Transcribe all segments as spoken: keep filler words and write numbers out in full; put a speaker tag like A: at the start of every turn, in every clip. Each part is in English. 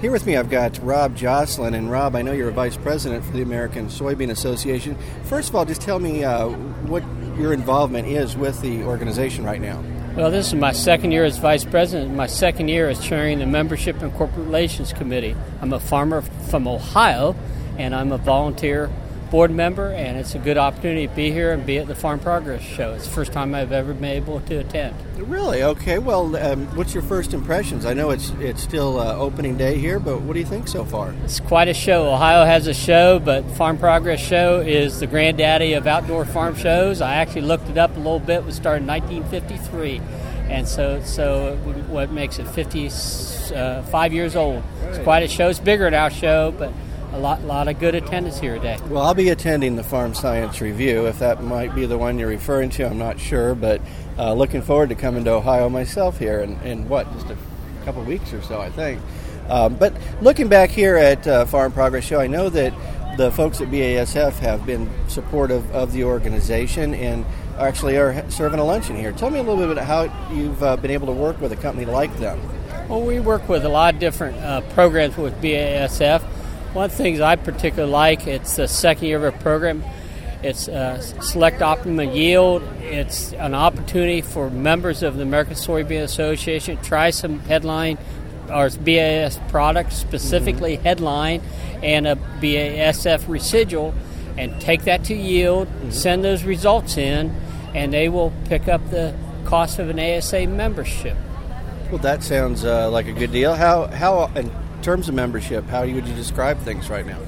A: Here with me I've got Rob Joslin, and Rob, I know you're a vice president for the American Soybean Association. First of all, just tell me uh, what your involvement is with the organization right now.
B: Well, this is my second year as vice president, my second year as chairing the Membership and Corporate Relations Committee. I'm a farmer from Ohio, and I'm a volunteer board member, and it's a good opportunity to be here and be at the Farm Progress Show. It's the first time I've ever been able to attend.
A: Really? Okay. Well, um, what's your first impressions? I know it's it's still uh, opening day here, but what do you think so far?
B: It's quite a show. Ohio has a show, but Farm Progress Show is the granddaddy of outdoor farm shows. I actually looked it up a little bit. It was started in nineteen fifty-three, and so so what makes it fifty-five years old. It's quite a show. It's bigger than our show, but a lot, lot of good attendance here today.
A: Well, I'll be attending the Farm Science Review. If that might be the one you're referring to, I'm not sure, but uh, looking forward to coming to Ohio myself here in, in what, just a couple of weeks or so, I think. Um, but looking back here at uh, Farm Progress Show, I know that the folks at B A S F have been supportive of the organization and actually are serving a luncheon here. Tell me a little bit about how you've uh, been able to work with a company like them.
B: Well, we work with a lot of different uh, programs with B A S F. One of the things I particularly like, it's the second year of our program. It's uh, Select Optimum Yield. It's an opportunity for members of the American Soybean Association to try some headline or B A S F products, specifically mm-hmm. headline and a B A S F residual, and take that to yield, mm-hmm. send those results in, and they will pick up the cost of an A S A membership.
A: Well, that sounds uh, like a good deal. How how and In terms of membership, how would you describe things right now?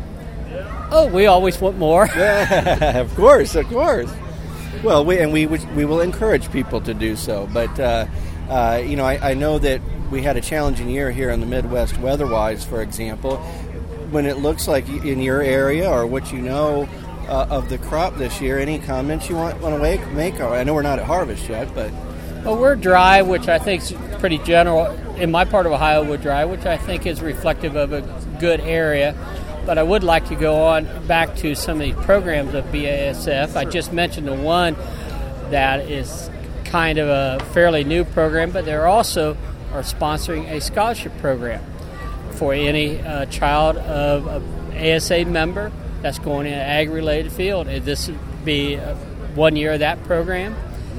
B: Oh, we always want more.
A: Yeah, of course, of course. Well, we and we we will encourage people to do so. But uh, uh, you know, I, I know that we had a challenging year here in the Midwest weather-wise, for example. When it looks like in your area or what you know uh, of the crop this year, any comments you want want to make? Make? I know we're not at harvest yet, but.
B: Well, we're dry, which I think is pretty general. In my part of Ohio, we're dry, which I think is reflective of a good area. But I would like to go on back to some of the programs of B A S F. I just mentioned the one that is kind of a fairly new program, but they also are sponsoring a scholarship program for any uh, child of an A S A member that's going in an ag-related field. This would be one year of that program.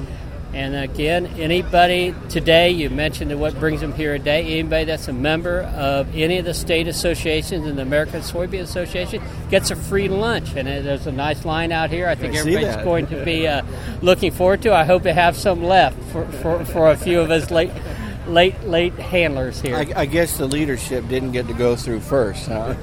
B: And again, anybody today, you mentioned what brings them here today, anybody that's a member of any of the state associations and the American Soybean Association gets a free lunch. And there's a nice line out here I think I everybody's going to be uh, looking forward to. I hope they have some left for, for, for a few of us late late late handlers here.
A: I, I guess the leadership didn't get to go through first, huh?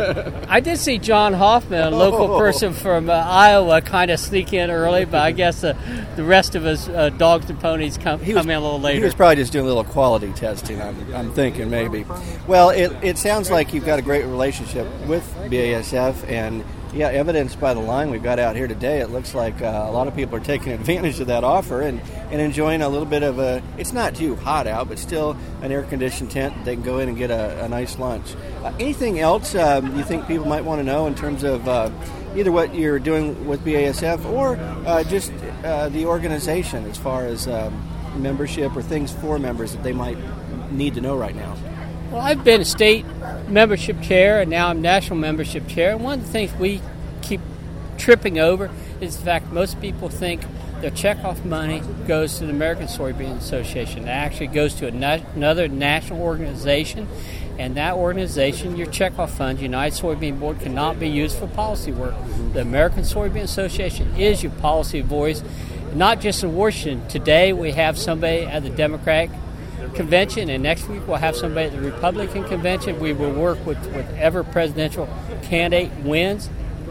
B: I did see John Hoffman, a local oh. person from uh, Iowa, kind of sneak in early, but I guess uh, the rest of us uh, dogs and ponies come,
A: was,
B: come in a little later.
A: He was probably just doing a little quality testing, I'm, I'm thinking maybe. Well, it, it sounds like you've got a great relationship with B A S F, and yeah, evidenced by the line we've got out here today, it looks like uh, a lot of people are taking advantage of that offer and, and enjoying a little bit of a, it's not too hot out, but still an air-conditioned tent. They can go in and get a, a nice lunch. Uh, anything else um, you think people might want to know in terms of uh, either what you're doing with B A S F or uh, just uh, the organization as far as um, membership or things for members that they might need to know right now?
B: Well, I've been a state membership chair, and now I'm national membership chair. And one of the things we keep tripping over is the fact most people think their checkoff money goes to the American Soybean Association. It actually goes to a na- another national organization, and that organization, your checkoff fund, United Soybean Board, cannot be used for policy work. The American Soybean Association is your policy voice, not just in Washington. Today we have somebody at the Democratic Convention, and next week we'll have somebody at the Republican Convention. We will work with whatever presidential candidate wins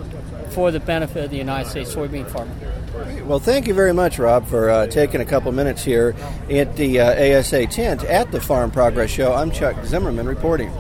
B: for the benefit of the United States soybean farmer.
A: Well, thank you very much, Rob, for uh, taking a couple minutes here at the uh, A S A tent at the Farm Progress Show. I'm Chuck Zimmerman reporting.